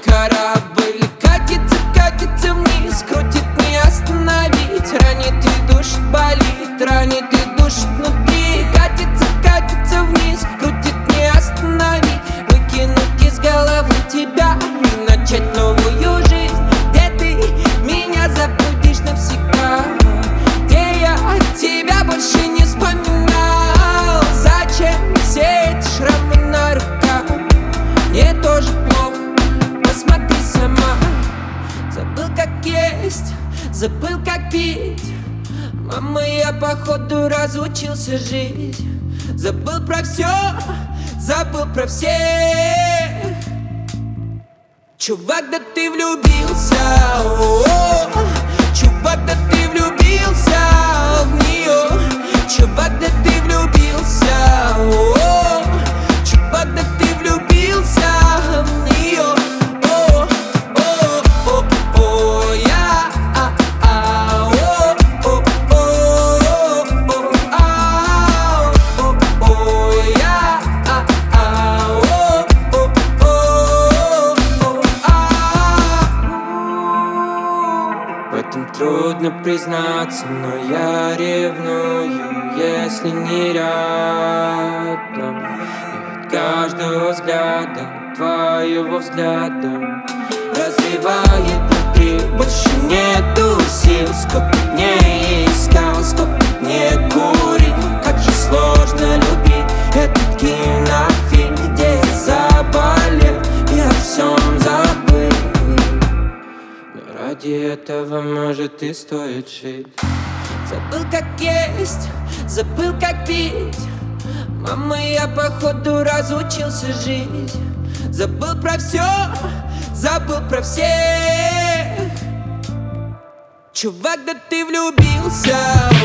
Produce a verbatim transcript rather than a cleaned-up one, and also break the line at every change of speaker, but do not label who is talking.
Корабль катится, катится вниз, крутит не остановить. Ранит и душит, болит, ранит и душит внутри. Катится, катится вниз, крутит не остановить. Выкинуть из головы тебя и начать новую жизнь, где ты меня забудешь навсегда, где я тебя больше не вспоминал. Зачем все эти шрамы на руках? Мне тоже плохо, посмотри сама. Забыл, как есть, забыл, как пить. Мама, я походу разучился жить. Забыл про все, забыл про всех. Чувак, да ты влюбился, о-о-о. Чувак, да ты влюбился в нее. Чувак, да ты влюбился, о-о-о. Чувак, да ты влюбился в нее. О-о-о-о, я, а, а, о-о-о-о, а, о-о, я, а, а, о-о-о-о, а. В этом трудно признаться, но я ревную, если не рядом. И от каждого взгляда, твоего взгляда, разрывает внутри, больше нету сил. Сколько дней искал, сколько дней курил. Как же сложно любить этот кинофильм, где я заболел и о всем забыл. Но ради этого, может, и стоит жить. Забыл, как есть, забыл, как пить. Мама, я походу разучился жить. Забыл про все, забыл про всех. Чувак, да ты влюбился.